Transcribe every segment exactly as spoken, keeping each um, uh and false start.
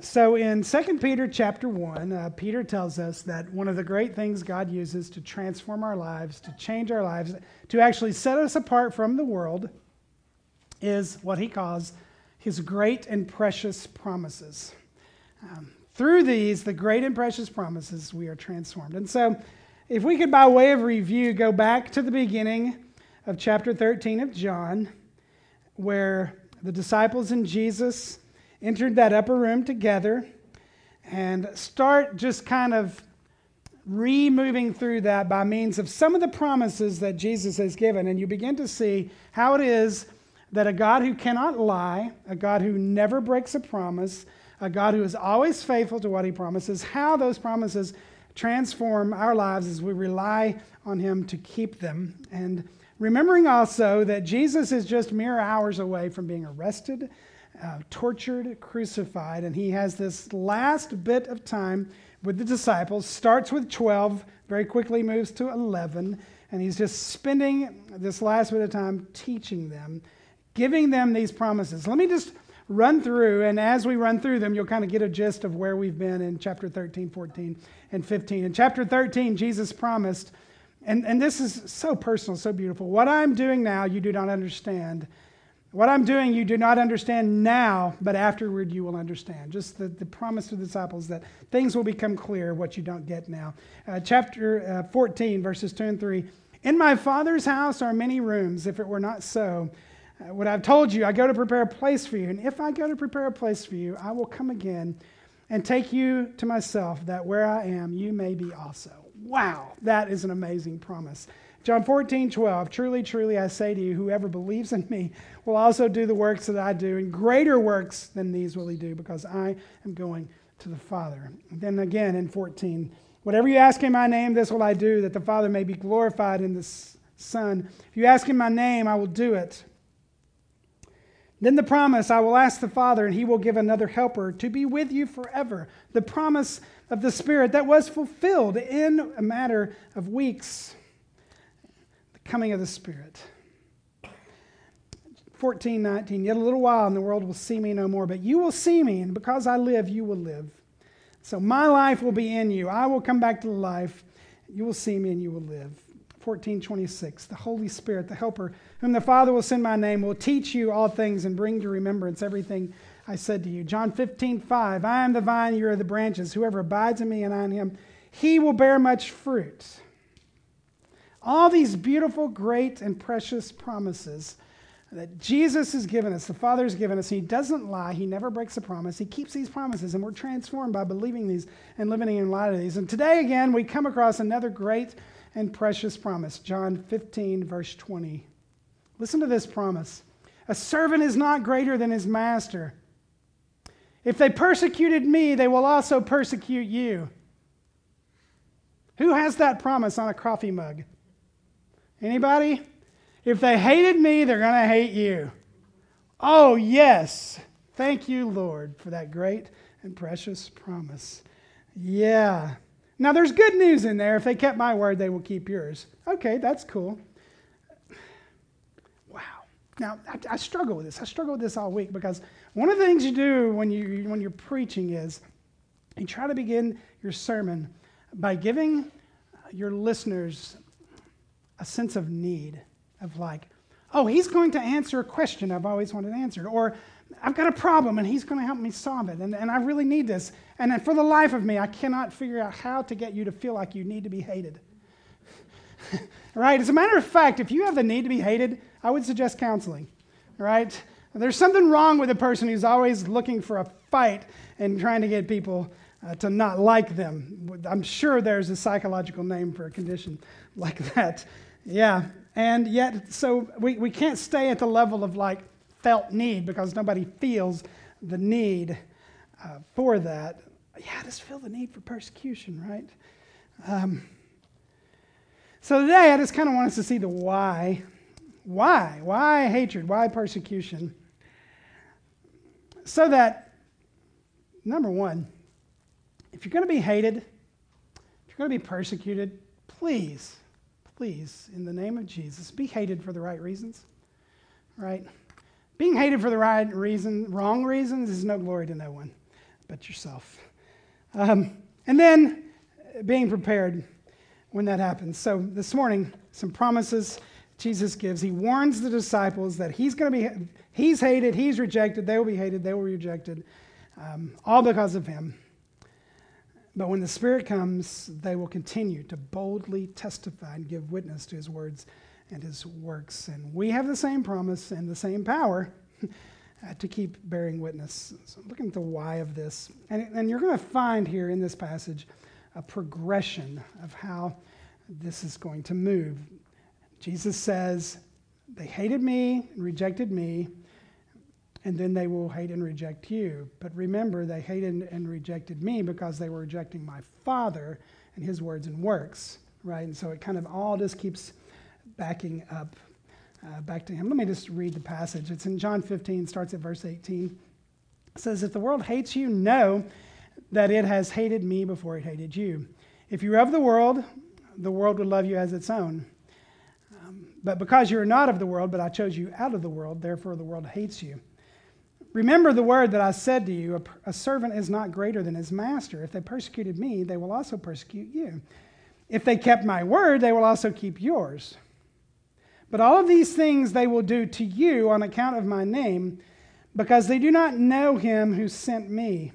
so in Second Peter chapter one, uh, Peter tells us that one of the great things God uses to transform our lives, to change our lives, to actually set us apart from the world is what he calls his great and precious promises. Um, through these, the great and precious promises, we are transformed. And so if we could, by way of review, go back to the beginning of chapter thirteen of John, where the disciples and Jesus entered that upper room together, and start just kind of re-moving through that by means of some of the promises that Jesus has given. And you begin to see how it is that a God who cannot lie, a God who never breaks a promise, a God who is always faithful to what he promises, how those promises transform our lives as we rely on him to keep them. And remembering also that Jesus is just mere hours away from being arrested, Uh, tortured, crucified, and he has this last bit of time with the disciples. Starts with twelve, very quickly moves to eleven, and he's just spending this last bit of time teaching them, giving them these promises. Let me just run through, and as we run through them, you'll kind of get a gist of where we've been in chapter thirteen, fourteen, and fifteen. In chapter thirteen, Jesus promised, and, and this is so personal, so beautiful, "What I'm doing now, you do not understand. What I'm doing, you do not understand now, but afterward you will understand." Just the, the promise to the disciples that things will become clear, what you don't get now. Uh, chapter uh, fourteen, verses two and three. "In my Father's house are many rooms. If it were not so, uh, would I have told you, I go to prepare a place for you. And if I go to prepare a place for you, I will come again and take you to myself, that where I am, you may be also." Wow, that is an amazing promise. John fourteen, twelve, "Truly, truly, I say to you, whoever believes in me will also do the works that I do, and greater works than these will he do, because I am going to the Father." And then again in fourteen, "Whatever you ask in my name, this will I do, that the Father may be glorified in the Son. If you ask in my name, I will do it." Then the promise, "I will ask the Father, and he will give another helper to be with you forever." The promise of the Spirit that was fulfilled in a matter of weeks. Coming of the Spirit. fourteen, nineteen, "Yet a little while and the world will see me no more, but you will see me, and because I live, you will live. So my life will be in you. I will come back to life. You will see me and you will live." fourteen, twenty-six, "The Holy Spirit, the Helper, whom the Father will send in my name, will teach you all things and bring to remembrance everything I said to you." John fifteen, five, "I am the vine, you are the branches. Whoever abides in me and I in him, he will bear much fruit." All these beautiful, great, and precious promises that Jesus has given us, the Father has given us. He doesn't lie. He never breaks a promise. He keeps these promises, and we're transformed by believing these and living in light of these. And today, again, we come across another great and precious promise. John fifteen, verse twenty. Listen to this promise. "A servant is not greater than his master. If they persecuted me, they will also persecute you." Who has that promise on a coffee mug? Anybody? If they hated me, they're going to hate you. Oh, yes. Thank you, Lord, for that great and precious promise. Yeah. Now, there's good news in there. If they kept my word, they will keep yours. Okay, that's cool. Wow. Now, I, I struggle with this. I struggle with this all week because one of the things you do when, you, when you're preaching is you try to begin your sermon by giving your listeners a sense of need, of like, oh, he's going to answer a question I've always wanted answered, or I've got a problem and he's going to help me solve it, and, and I really need this. And for the life of me, I cannot figure out how to get you to feel like you need to be hated. Right? As a matter of fact, if you have the need to be hated, I would suggest counseling. Right? There's something wrong with a person who's always looking for a fight and trying to get people uh, to not like them. I'm sure there's a psychological name for a condition like that. Yeah, and yet, so we, we can't stay at the level of like felt need because nobody feels the need uh, for that. Yeah, I just feel the need for persecution, right? Um, so today, I just kind of want us to see the why. Why? Why hatred? Why persecution? So that, number one, if you're going to be hated, if you're going to be persecuted, please, please, in the name of Jesus, be hated for the right reasons, right? Being hated for the right reason, wrong reasons, is no glory to no one. but yourself. Um, and then being prepared when that happens. So this morning, some promises Jesus gives. He warns the disciples that he's going to be, he's hated, he's rejected, they will be hated, they will be rejected, um, all because of him. But when the Spirit comes, they will continue to boldly testify and give witness to his words and his works. And we have the same promise and the same power to keep bearing witness. So looking at the why of this. And, and you're going to find here in this passage a progression of how this is going to move. Jesus says, they hated me and rejected me, and then they will hate and reject you. But remember, they hated and rejected me because they were rejecting my Father and his words and works, right? And so it kind of all just keeps backing up uh, back to him. Let me just read the passage. It's in John fifteen, starts at verse eighteen. It says, if the world hates you, know that it has hated me before it hated you. If you were of the world, the world would love you as its own. Um, but because you are not of the world, but I chose you out of the world, therefore the world hates you. Remember the word that I said to you, a, a servant is not greater than his master. If they persecuted me, they will also persecute you. If they kept my word, they will also keep yours. But all of these things they will do to you on account of my name, because they do not know him who sent me.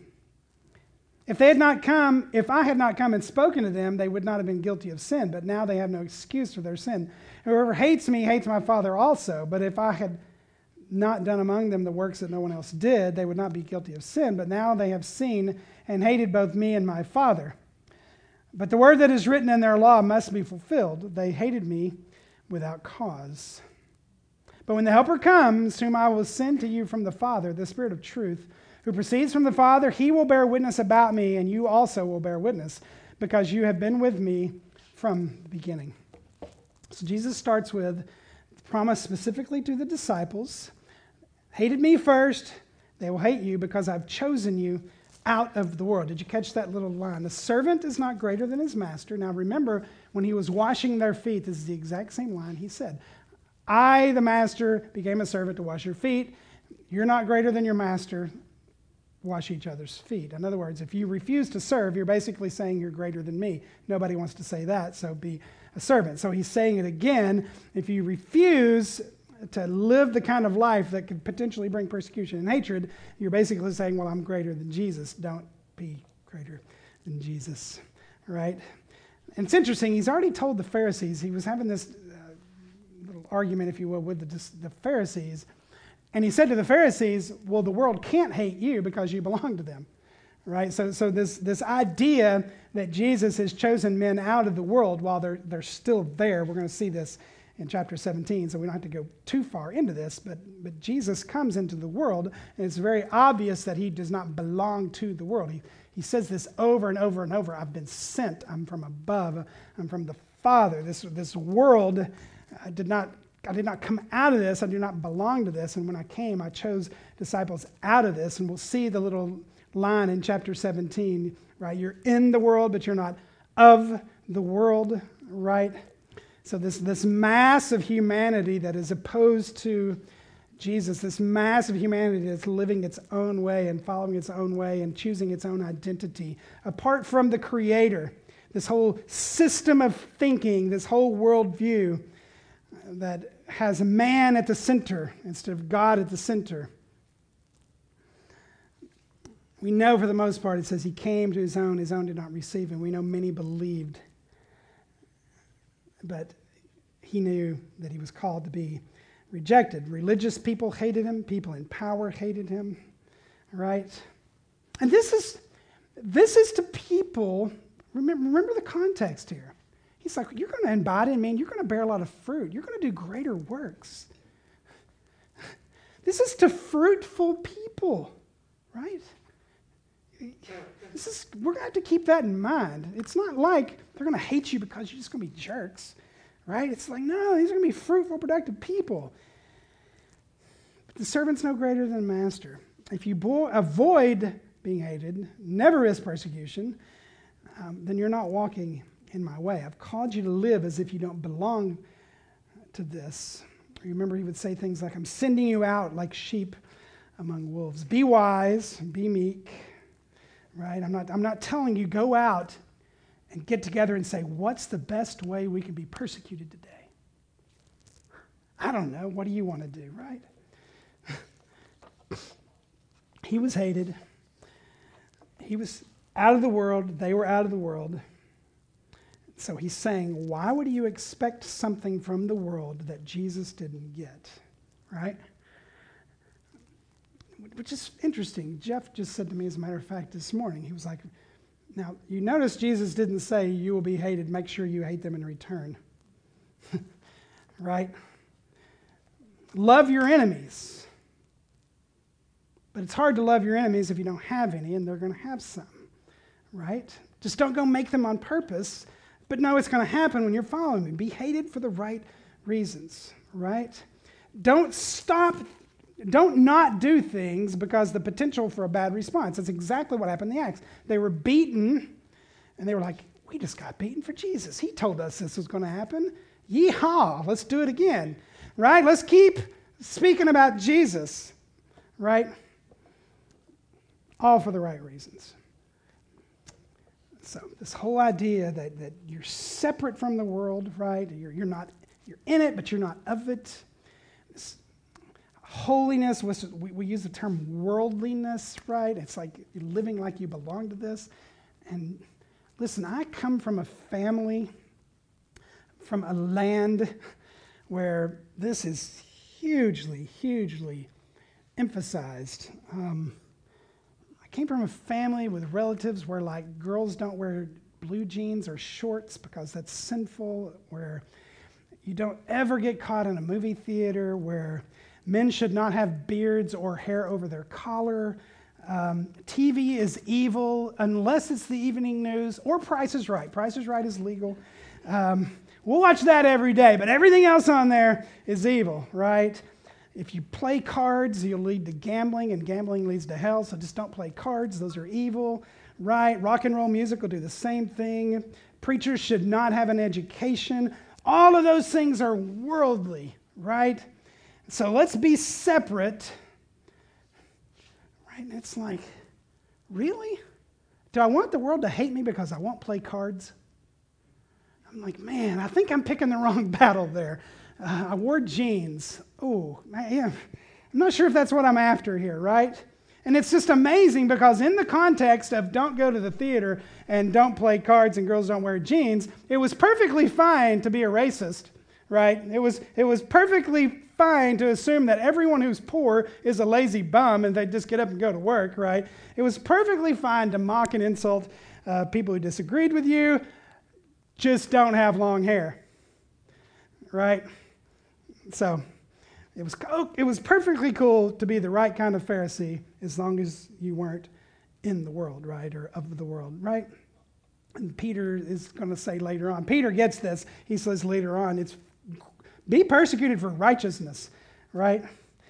If they had not come, if I had not come and spoken to them, they would not have been guilty of sin, but now they have no excuse for their sin. Whoever hates me hates my Father also, but if I had not done among them the works that no one else did, they would not be guilty of sin, but now they have seen and hated both me and my Father. But the word that is written in their law must be fulfilled. They hated me without cause. But when the Helper comes, whom I will send to you from the Father, the Spirit of truth, who proceeds from the Father, he will bear witness about me, and you also will bear witness, because you have been with me from the beginning. So Jesus starts with the promise specifically to the disciples. Hated me first, they will hate you because I've chosen you out of the world. Did you catch that little line? The servant is not greater than his master. Now remember, when he was washing their feet, this is the exact same line he said. I, the master, became a servant to wash your feet. You're not greater than your master. Wash each other's feet. In other words, if you refuse to serve, you're basically saying you're greater than me. Nobody wants to say that, so be a servant. So he's saying it again. If you refuse to live the kind of life that could potentially bring persecution and hatred, you're basically saying, well, I'm greater than Jesus. Don't be greater than Jesus, right? And it's interesting. He's already told the Pharisees. He was having this uh, little argument, if you will, with the, the Pharisees. And he said to the Pharisees, well, the world can't hate you because you belong to them, right? So so this, this idea that Jesus has chosen men out of the world while they're, they're still there, we're going to see this in chapter seventeen, so we don't have to go too far into this, but, but Jesus comes into the world, and it's very obvious that he does not belong to the world. He, he says this over and over and over, I've been sent, I'm from above, I'm from the Father. This, this world uh, did not I did not come out of this. I do not belong to this. And when I came, I chose disciples out of this. And we'll see the little line in chapter seventeen, right? You're in the world, but you're not of the world, right? So this, this mass of humanity that is opposed to Jesus, this mass of humanity that's living its own way and following its own way and choosing its own identity, apart from the Creator, this whole system of thinking, this whole worldview that has man at the center instead of God at the center. We know for the most part, it says he came to his own, his own did not receive him. We know many believed, but he knew that he was called to be rejected. Religious people hated him. People in power hated him, right? And this is, this is to people, remember, remember the context here. He's like, you're going to abide in me, and you're going to bear a lot of fruit. You're going to do greater works. This is to fruitful people, right? This is, we're going to have to keep that in mind. It's not like they're going to hate you because you're just going to be jerks, right? It's like, no, these are going to be fruitful, productive people. But the servant's no greater than the master. If you bo- avoid being hated, never risk persecution, um, then you're not walking in my way. I've called you to live as if you don't belong to this. Remember, he would say things like, I'm sending you out like sheep among wolves. Be wise, be meek. right? I'm not, I'm not telling you go out and get together and say, what's the best way we can be persecuted today? I don't know. What do you want to do, right? He was hated. He was out of the world. They were out of the world. So he's saying, why would you expect something from the world that Jesus didn't get, right? Which is interesting. Jeff just said to me, as a matter of fact, this morning, he was like, now, you notice Jesus didn't say, you will be hated, make sure you hate them in return. Right? Love your enemies. But it's hard to love your enemies if you don't have any, and they're going to have some. Right? Just don't go make them on purpose, but know it's going to happen when you're following me. Be hated for the right reasons. Right? Don't stop. Don't not do things because the potential for a bad response. That's exactly what happened in the Acts. They were beaten, and they were like, we just got beaten for Jesus. He told us this was going to happen. Yeehaw, let's do it again, right? Let's keep speaking about Jesus, right? All for the right reasons. So this whole idea that, that you're separate from the world, right? You're, you're not, you're in it, but you're not of it. This holiness, we, we use the term worldliness, right? It's like you're living like you belong to this. And listen, I come from a family, from a land where this is hugely, hugely emphasized. Um, I came from a family with relatives where like girls don't wear blue jeans or shorts because that's sinful, where you don't ever get caught in a movie theater, where men should not have beards or hair over their collar. Um, T V is evil unless it's the evening news or Price is Right. Price is Right is legal. Um, we'll watch that every day, but everything else on there is evil, right? If you play cards, you'll lead to gambling, and gambling leads to hell, so just don't play cards. Those are evil, right? Rock and roll music will do the same thing. Preachers should not have an education. All of those things are worldly, right? So let's be separate, right? And it's like, really? Do I want the world to hate me because I won't play cards? I'm like, man, I think I'm picking the wrong battle there. Uh, I wore jeans. Oh, yeah. I'm not sure if that's what I'm after here, right? And it's just amazing because in the context of don't go to the theater and don't play cards and girls don't wear jeans, it was perfectly fine to be a racist, right? It was, it was perfectly fine to assume that everyone who's poor is a lazy bum and they just get up and go to work, right? It was perfectly fine to mock and insult uh, people who disagreed with you. Just don't have long hair, right? So it was it was perfectly cool to be the right kind of Pharisee as long as you weren't in the world, right, or of the world, right? And Peter is going to say later on, Peter gets this. He says later on, it's be persecuted for righteousness, right?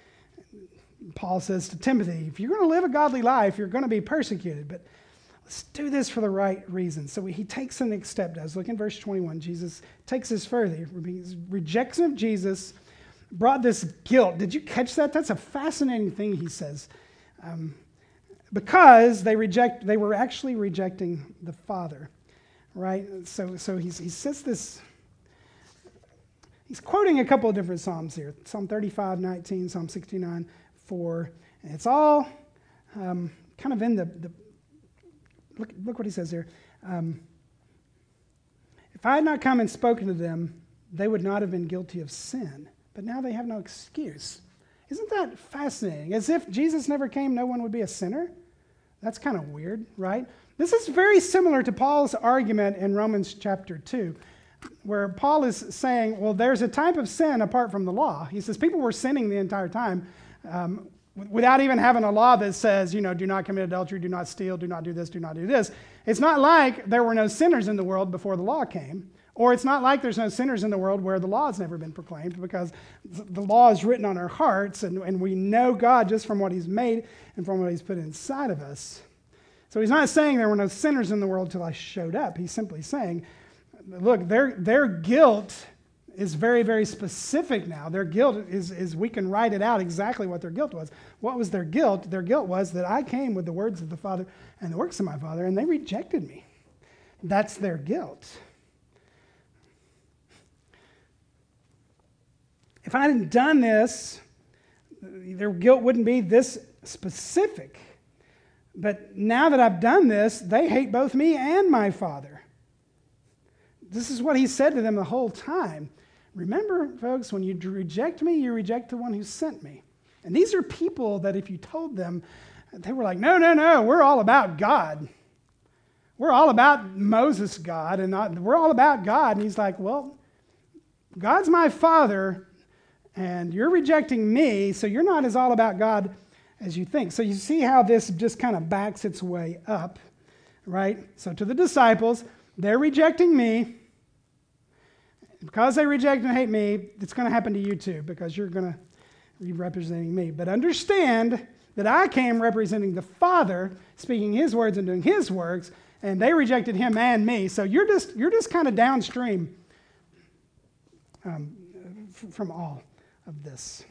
Paul says to Timothy, if you're going to live a godly life, you're going to be persecuted, but let's do this for the right reasons. So he takes the next step, does. Look in verse twenty-one. Jesus takes this further. His rejection of Jesus brought this guilt. Did you catch that? That's a fascinating thing he says. Um, because they reject, they were actually rejecting the Father, right? So, so he's, he says this. He's quoting a couple of different Psalms here. Psalm thirty-five, nineteen, Psalm sixty-nine, four. And it's all um, kind of in the, the look, look what he says here. Um, if I had not come and spoken to them, they would not have been guilty of sin. But now they have no excuse. Isn't that fascinating? As if Jesus never came, no one would be a sinner? That's kind of weird, right? This is very similar to Paul's argument in Romans chapter two, where Paul is saying, well, there's a type of sin apart from the law. He says people were sinning the entire time um, without even having a law that says, you know, do not commit adultery, do not steal, do not do this, do not do this. It's not like there were no sinners in the world before the law came. Or it's not like there's no sinners in the world where the law has never been proclaimed, because the law is written on our hearts, and, and we know God just from what he's made and from what he's put inside of us. So he's not saying there were no sinners in the world until I showed up. He's simply saying, look, their, their guilt is very, very specific now. Their guilt is, is, we can write it out exactly what their guilt was. What was their guilt? Their guilt was that I came with the words of the Father and the works of my Father, and they rejected me. That's their guilt. If I hadn't done this, their guilt wouldn't be this specific. But now that I've done this, they hate both me and my Father. This is what he said to them the whole time. Remember, folks, when you reject me, you reject the one who sent me. And these are people that if you told them, they were like, no, no, no, we're all about God. We're all about Moses' God, and not, we're all about God. And he's like, well, God's my Father, and you're rejecting me, so you're not as all about God as you think. So you see how this just kind of backs its way up, right? So to the disciples, they're rejecting me. Because they reject and hate me, it's going to happen to you too, because you're going to be representing me. But understand that I came representing the Father, speaking his words and doing his works, and they rejected him and me. So you're just you're just kind of downstream um, f- from all of this.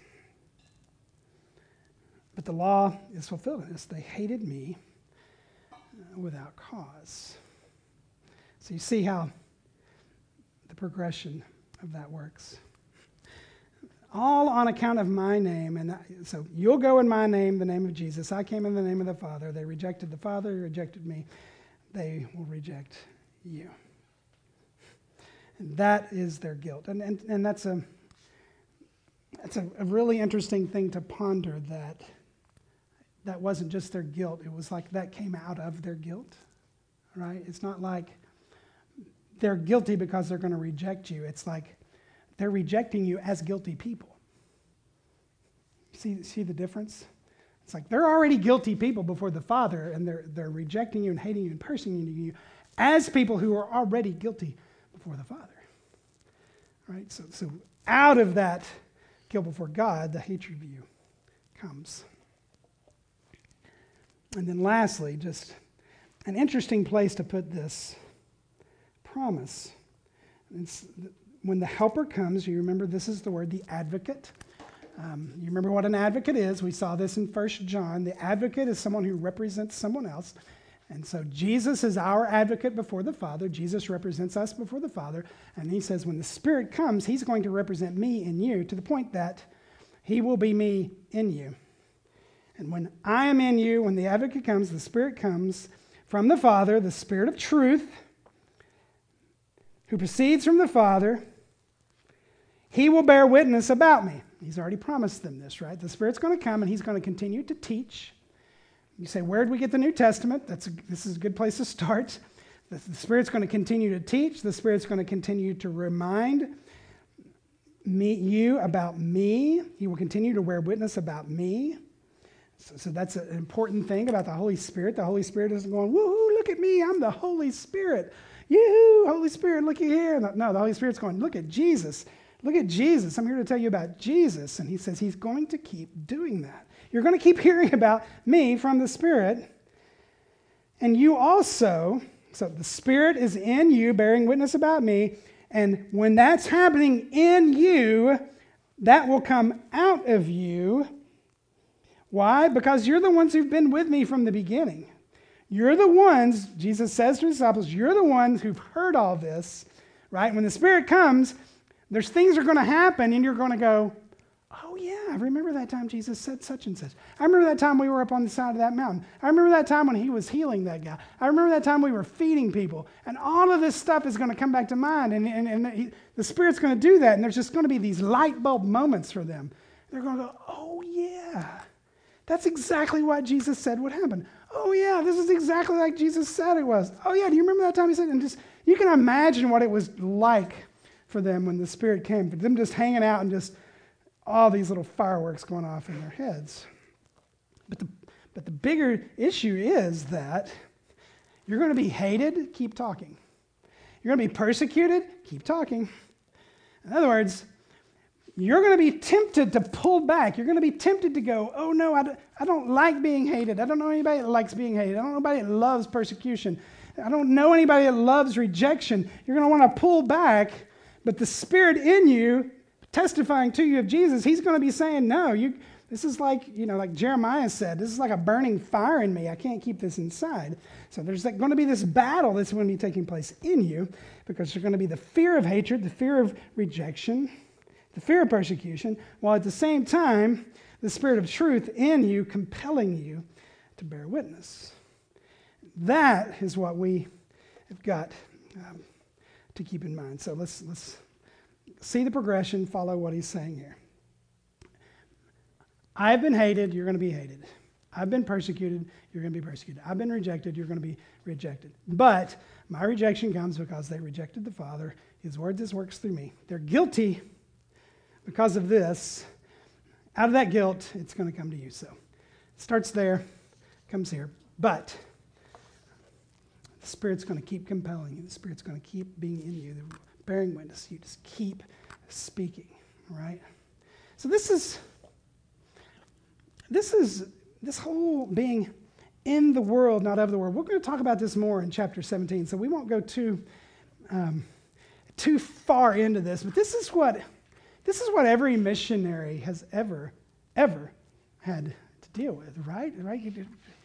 But the law is fulfilled in this. They hated me without cause. So you see how the progression of that works. All on account of my name. And so you'll go in my name, the name of Jesus. I came in the name of the Father. They rejected the Father, rejected me. They will reject you. And that is their guilt. And, and, and that's, a, that's a, a really interesting thing to ponder, that that wasn't just their guilt. It was like that came out of their guilt, right? It's not like they're guilty because they're going to reject you. It's like they're rejecting you as guilty people. See, see the difference? It's like they're already guilty people before the Father, and they're, they're rejecting you and hating you and persecuting you as people who are already guilty before the Father. Right? So, so out of that guilt before God, the hatred of you comes. And then lastly, just an interesting place to put this promise. It's when the helper comes, you remember this is the word, the advocate. Um, you remember what an advocate is. We saw this in First John. The advocate is someone who represents someone else. And so Jesus is our advocate before the Father. Jesus represents us before the Father. And he says when the Spirit comes, he's going to represent me in you, to the point that he will be me in you. And when I am in you, when the advocate comes, the Spirit comes from the Father, the Spirit of truth, who proceeds from the Father, he will bear witness about me. He's already promised them this, right? The Spirit's going to come and he's going to continue to teach. You say, where did we get the New Testament? That's a, this is a good place to start. The, the Spirit's going to continue to teach. The Spirit's going to continue to remind me, you about me. He will continue to bear witness about me. So, so that's an important thing about the Holy Spirit. The Holy Spirit isn't going, woohoo, look at me, I'm the Holy Spirit. Yoo-hoo, Holy Spirit, looky here. No, the Holy Spirit's going, look at Jesus. Look at Jesus. I'm here to tell you about Jesus. And he says he's going to keep doing that. You're going to keep hearing about me from the Spirit. And you also, so the Spirit is in you, bearing witness about me. And when that's happening in you, that will come out of you. Why? Because you're the ones who've been with me from the beginning. You're the ones, Jesus says to his disciples, you're the ones who've heard all this, right? When the Spirit comes, there's things are going to happen, and you're going to go, oh yeah, I remember that time Jesus said such and such. I remember that time we were up on the side of that mountain. I remember that time when he was healing that guy. I remember that time we were feeding people. And all of this stuff is going to come back to mind, and, and, and he, the Spirit's going to do that, and there's just going to be these light bulb moments for them. They're going to go, oh yeah, that's exactly what Jesus said would happen. Oh yeah, this is exactly like Jesus said it was. Oh yeah, do you remember that time he said? And just you can imagine what it was like for them when the Spirit came, for them just hanging out and just all these little fireworks going off in their heads. But the but the bigger issue is that you're going to be hated, keep talking. You're going to be persecuted, keep talking. In other words, you're going to be tempted to pull back. You're going to be tempted to go, oh no, I don't, I don't like being hated. I don't know anybody that likes being hated. I don't know anybody that loves persecution. I don't know anybody that loves rejection. You're going to want to pull back But the Spirit in you, testifying to you of Jesus, he's going to be saying, no, you. This is like, you know, like Jeremiah said, this is like a burning fire in me. I can't keep this inside. So there's like going to be this battle that's going to be taking place in you, because there's going to be the fear of hatred, the fear of rejection, the fear of persecution, while at the same time, the Spirit of truth in you compelling you to bear witness. That is what we have got um, to keep in mind. So let's let's see the progression, follow what he's saying here. I've been hated, you're going to be hated. I've been persecuted, you're going to be persecuted. I've been rejected, you're going to be rejected. But my rejection comes because they rejected the Father. His word just works through me. They're guilty because of this. Out of that guilt, it's going to come to you. So it starts there, comes here. But the Spirit's going to keep compelling you. The Spirit's going to keep being in you, bearing witness. You just keep speaking, right? So this is... This is this whole being in the world, not of the world. We're going to talk about this more in chapter seventeen, so we won't go too um, too far into this. But this is what this is what every missionary has ever ever had to deal with, right? Right? You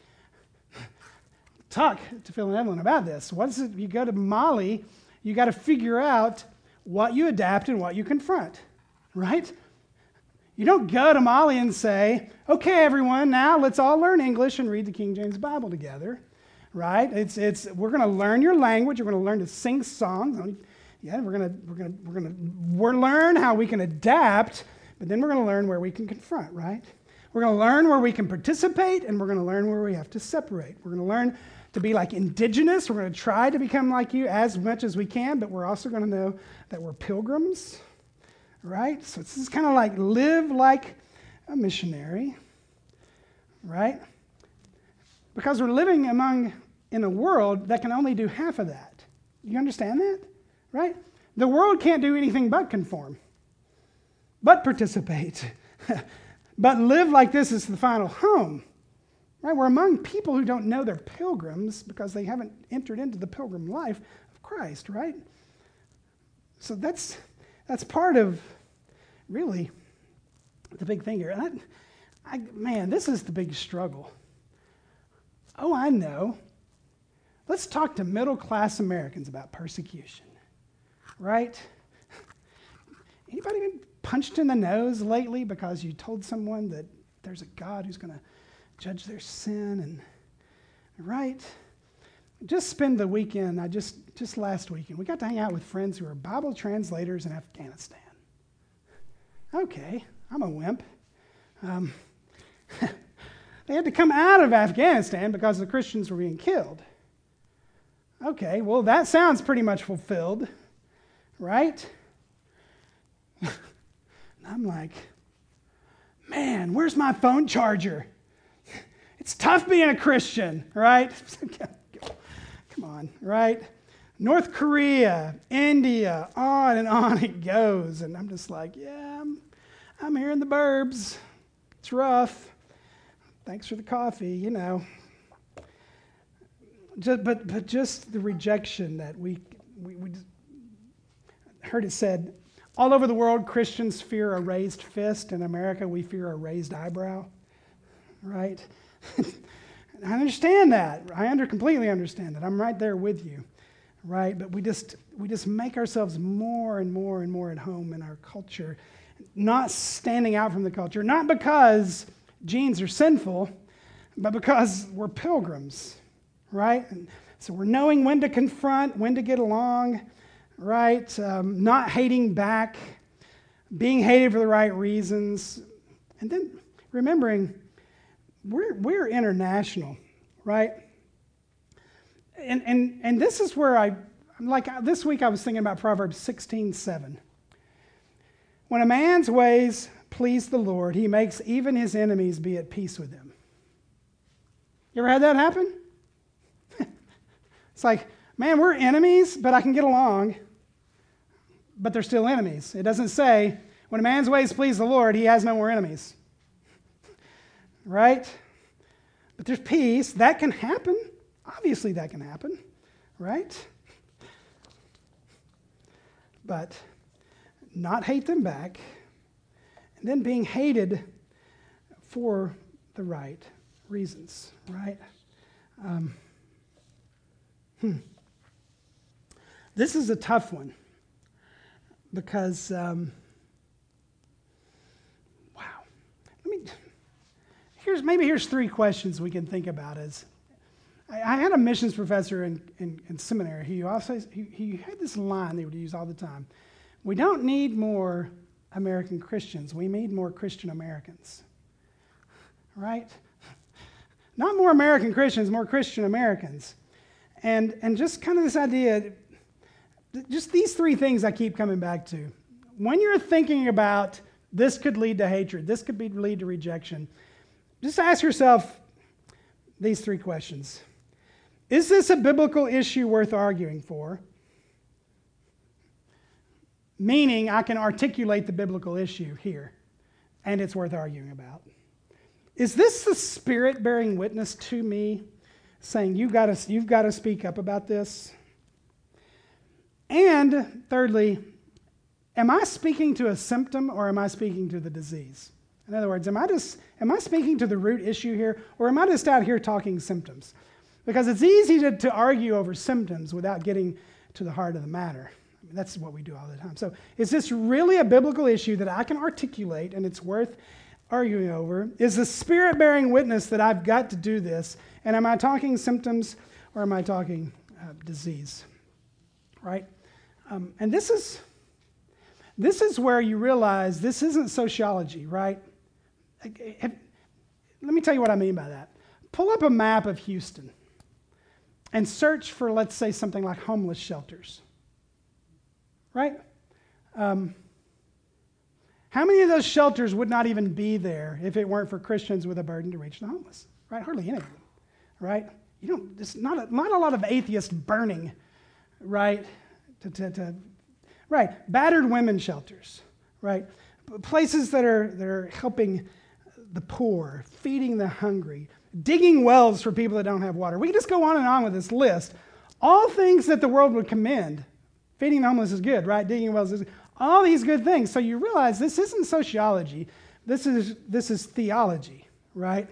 talk to Phil and Evelyn about this. Once you go to Mali, you got to figure out what you adapt and what you confront, right? You don't go to Mali and say, okay, everyone, now let's all learn English and read the King James Bible together, right? It's it's we're going to learn your language. We're going to learn to sing songs. Yeah, we're going to we're going to we're going to we're learn how we can adapt, but then we're going to learn where we can confront, right? We're going to learn where we can participate, and we're going to learn where we have to separate. We're going to learn to be like indigenous. We're going to try to become like you as much as we can, but we're also going to know that we're pilgrims. Right? So this is kind of like live like a missionary, right? Because we're living among, in a world that can only do half of that. You understand that? Right? The world can't do anything but conform, but participate, but live like this is the final home. Right? We're among people who don't know they're pilgrims because they haven't entered into the pilgrim life of Christ, right? So that's that's part of really the big thing here. And I, I, man, this is the big struggle. Oh, I know. Let's talk to middle-class Americans about persecution, right? Anybody been punched in the nose lately because you told someone that there's a God who's going to judge their sin? And right? Just spend the weekend, I just, just last weekend, we got to hang out with friends who are Bible translators in Afghanistan. Okay, I'm a wimp. Um, they had to come out of Afghanistan because the Christians were being killed. Okay, well, that sounds pretty much fulfilled, right? I'm like, man, where's my phone charger? It's tough being a Christian, right? Come on, right? North Korea, India, on and on it goes. And I'm just like, yeah, I'm, I'm here in the burbs. It's rough. Thanks for the coffee, you know. Just, but but just the rejection that we, we, we heard it said, all over the world, Christians fear a raised fist. In America, we fear a raised eyebrow, right? I understand that. I under, completely understand that. I'm right there with you, right? But we just we just make ourselves more and more and more at home in our culture, not standing out from the culture, not because genes are sinful, but because we're pilgrims, right? And so we're knowing when to confront, when to get along, right? Um, not hating back, being hated for the right reasons, and then remembering we're we're international, right? And and and this is where I like this week I was thinking about Proverbs sixteen seven. When a man's ways please the Lord, he makes even his enemies be at peace with him. You ever had that happen? It's like, man, we're enemies, but I can get along. But they're still enemies. It doesn't say, when a man's ways please the Lord, he has no more enemies. Right? But there's peace. That can happen. Obviously that can happen. Right? But not hate them back, and then being hated for the right reasons, right? Um, hmm. This is a tough one because, um, wow. Let me, here's, maybe here's three questions we can think about as, I, I had a missions professor in, in, in seminary. He also, he, he had this line they would use all the time. We don't need more American Christians. We need more Christian Americans, right? Not more American Christians, more Christian Americans. And, and just kind of this idea, just these three things I keep coming back to. When you're thinking about this could lead to hatred, this could be, lead to rejection, just ask yourself these three questions. Is this a biblical issue worth arguing for? Meaning I can articulate the biblical issue here, and it's worth arguing about. Is this the Spirit bearing witness to me, saying you've got to, you've got to speak up about this? And thirdly, am I speaking to a symptom or am I speaking to the disease? In other words, am I just am I speaking to the root issue here, or am I just out here talking symptoms? Because it's easy to, to argue over symptoms without getting to the heart of the matter. I mean, that's what we do all the time. So is this really a biblical issue that I can articulate and it's worth arguing over? Is the Spirit bearing witness that I've got to do this? And am I talking symptoms or am I talking uh, disease? Right? Um, and this is this is where you realize this isn't sociology, right? Have, let me tell you what I mean by that. Pull up a map of Houston and search for, let's say, something like homeless shelters, right? Um, how many of those shelters would not even be there if it weren't for Christians with a burden to reach the homeless, right? Hardly any of them, right? You don't. It's not a, not a lot of atheists burning, right? To, to, to, right, battered women's shelters, right? Places that are that are helping the poor, feeding the hungry, digging wells for people that don't have water. We can just go on and on with this list. All things that the world would commend. Feeding the homeless is good, right? Digging wells is good. All these good things. So you realize this isn't sociology. This is this is theology, right?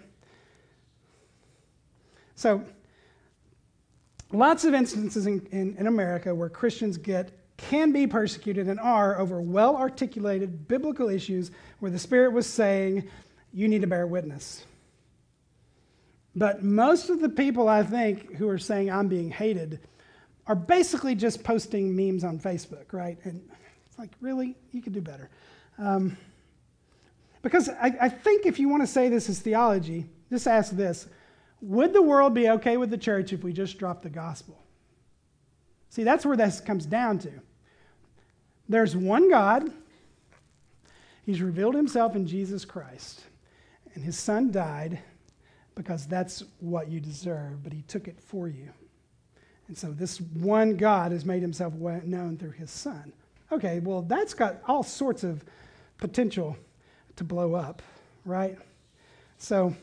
So lots of instances in, in, in America where Christians get, can be persecuted and are over well-articulated biblical issues where the Spirit was saying, you need to bear witness. But most of the people, I think, who are saying I'm being hated are basically just posting memes on Facebook, right? And it's like, really? You could do better. Um, because I, I think if you want to say this is theology, just ask this. Would the world be okay with the church if we just dropped the gospel? See, that's where this comes down to. There's one God. He's revealed himself in Jesus Christ. And his son died because that's what you deserve, but he took it for you. And so this one God has made himself known through his son. Okay, well, that's got all sorts of potential to blow up, right? So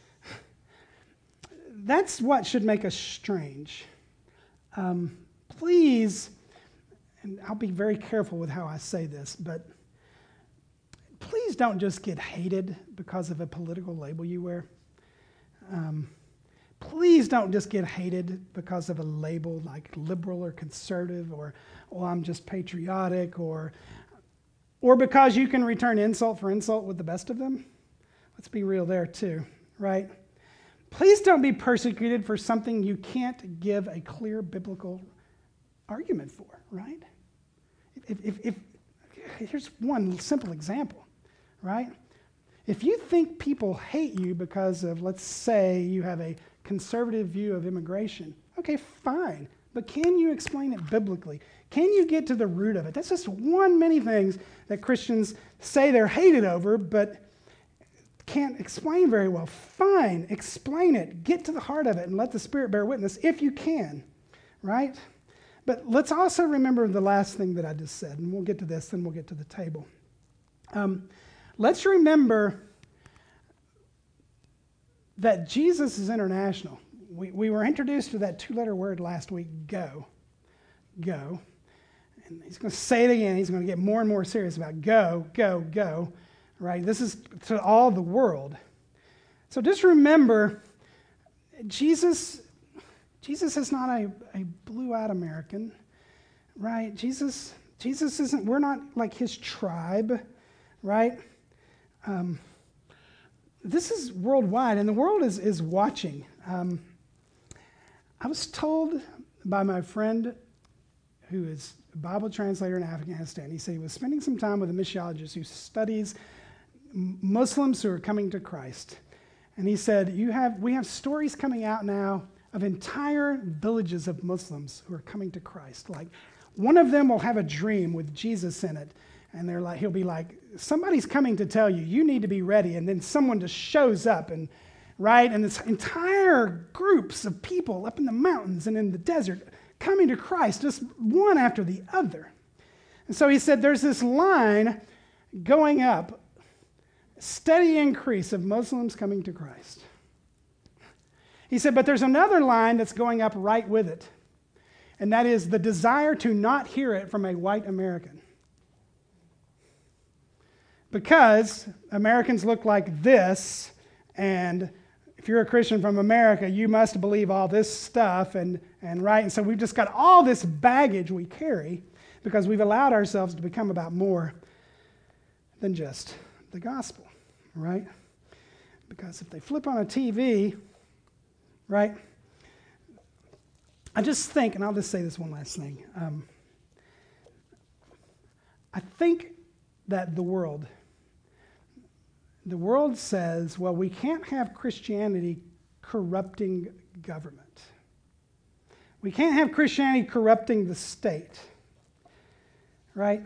that's what should make us strange. Um, please, and I'll be very careful with how I say this, but please don't just get hated because of a political label you wear. Um, please don't just get hated because of a label like liberal or conservative or, oh, I'm just patriotic, or, or because you can return insult for insult with the best of them. Let's be real there too, right? Please don't be persecuted for something you can't give a clear biblical argument for, right? If, if, if, here's one simple example, right? If you think people hate you because of, let's say, you have a conservative view of immigration, okay, fine. But can you explain it biblically? Can you get to the root of it? That's just one many things that Christians say they're hated over, but can't explain very well. Fine, explain it. Get to the heart of it and let the Spirit bear witness if you can, right? But let's also remember the last thing that I just said, and we'll get to this, then we'll get to the table. Um, let's remember that Jesus is international. We, we were introduced to that two-letter word last week, go. Go. And he's going to say it again. He's going to get more and more serious about go, go, go, right? This is to all the world. So just remember, Jesus, Jesus is not a, a blue-eyed American, right? Jesus, Jesus isn't, we're not like his tribe, right? Um, this is worldwide, and the world is, is watching. Um, I was told by my friend who is a Bible translator in Afghanistan, he said he was spending some time with a missiologist who studies Muslims who are coming to Christ. And he said, "You have we have stories coming out now of entire villages of Muslims who are coming to Christ. Like one of them will have a dream with Jesus in it. And they're like, he'll be like, somebody's coming to tell you, you need to be ready. And then someone just shows up and right? And this entire groups of people up in the mountains and in the desert coming to Christ, just one after the other. And so he said there's this line going up, steady increase of Muslims coming to Christ. He said, but there's another line that's going up right with it, and that is the desire to not hear it from a white American. Because Americans look like this, and if you're a Christian from America, you must believe all this stuff, and, and right, and so we've just got all this baggage we carry because we've allowed ourselves to become about more than just the gospel, right? Because if they flip on a T V, right, I just think, and I'll just say this one last thing, um, I think that the world, the world says, well, we can't have Christianity corrupting government. We can't have Christianity corrupting the state, right?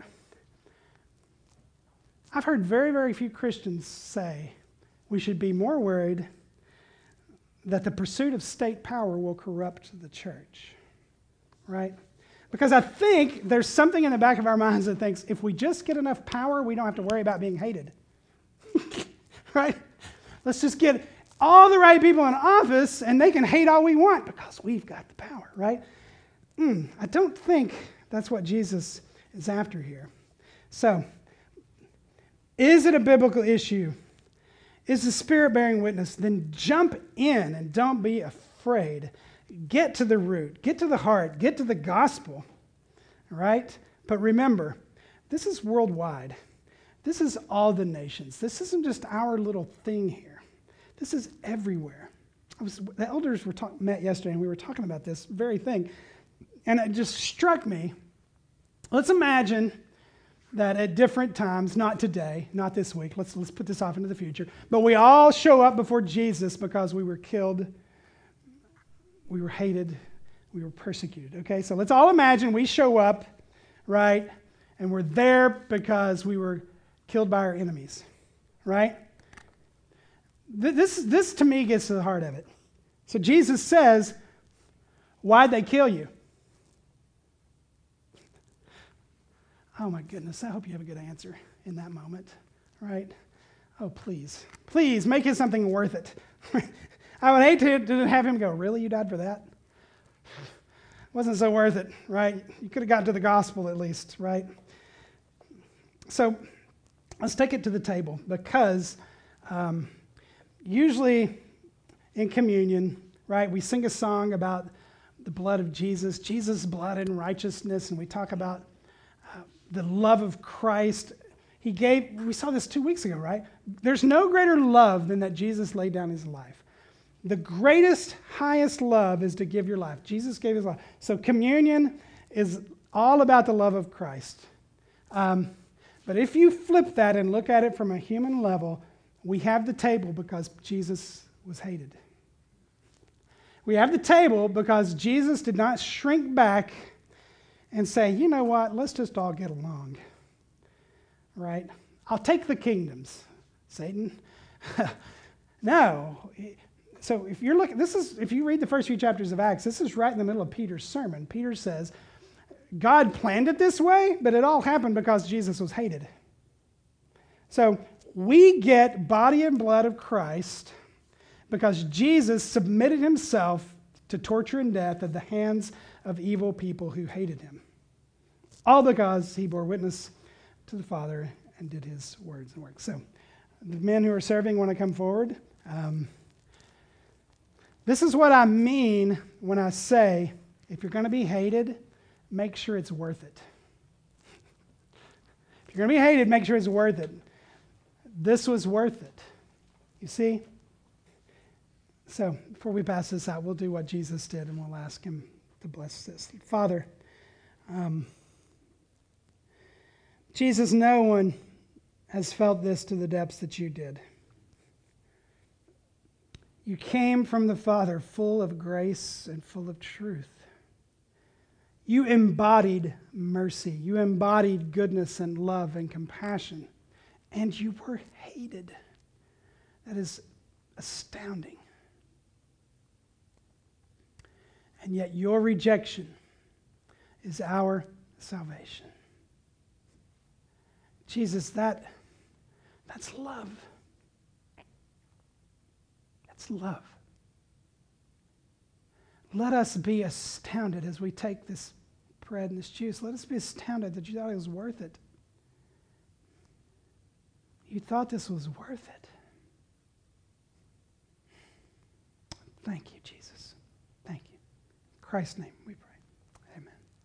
I've heard very, very few Christians say we should be more worried that the pursuit of state power will corrupt the church, right? Because I think there's something in the back of our minds that thinks if we just get enough power, we don't have to worry about being hated, right? Let's just get all the right people in office and they can hate all we want because we've got the power, right? Mm, I don't think that's what Jesus is after here. So, is it a biblical issue? Is the Spirit bearing witness? Then jump in and don't be afraid. Get to the root, get to the heart, get to the gospel, right? But remember, this is worldwide. This is all the nations. This isn't just our little thing here. This is everywhere. I was, the elders were talk, met yesterday, and we were talking about this very thing, and it just struck me. Let's imagine that at different times, not today, not this week, let's, let's put this off into the future, but we all show up before Jesus because we were killed, we were hated, we were persecuted, okay? So let's all imagine we show up, right, and we're there because we were killed by our enemies, right? This, this to me gets to the heart of it. So Jesus says, why'd they kill you? Oh my goodness, I hope you have a good answer in that moment, right? Oh, please, please make it something worth it. I would hate to, to have him go, really, you died for that? Wasn't so worth it, right? You could have gotten to the gospel at least, right? So let's take it to the table because um, usually in communion, right, we sing a song about the blood of Jesus, Jesus' blood and righteousness, and we talk about the love of Christ. He gave, we saw this two weeks ago, right? There's no greater love than that Jesus laid down his life. The greatest, highest love is to give your life. Jesus gave his life. So communion is all about the love of Christ. Um, but if you flip that and look at it from a human level, we have the table because Jesus was hated. We have the table because Jesus did not shrink back and say, you know what, let's just all get along, right? I'll take the kingdoms, Satan. No. So if you're looking, this is, if you read the first few chapters of Acts, this is right in the middle of Peter's sermon. Peter says, God planned it this way, but it all happened because Jesus was hated. So we get body and blood of Christ because Jesus submitted himself to torture and death at the hands of evil people who hated him. all because he bore witness to the Father and did his words and works. So the men who are serving want to come forward. Um, this is what I mean when I say, if you're going to be hated, make sure it's worth it. If you're going to be hated, make sure it's worth it. This was worth it. You see? So before we pass this out, we'll do what Jesus did, and we'll ask him to bless this. Father, um, Jesus, no one has felt this to the depths that you did. You came from the Father full of grace and full of truth. You embodied mercy. You embodied goodness and love and compassion. And you were hated. That is astounding. And yet your rejection is our salvation. Jesus, that, that's love. That's love. Let us be astounded as we take this bread and this juice. Let us be astounded that you thought it was worth it. You thought this was worth it. Thank you, Jesus. Thank you. In Christ's name we pray.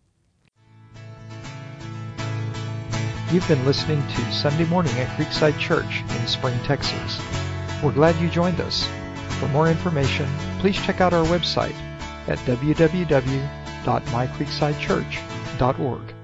Amen. You've been listening to Sunday Morning at Creekside Church in Spring, Texas. We're glad you joined us. For more information, please check out our website at w w w dot my creekside church dot org.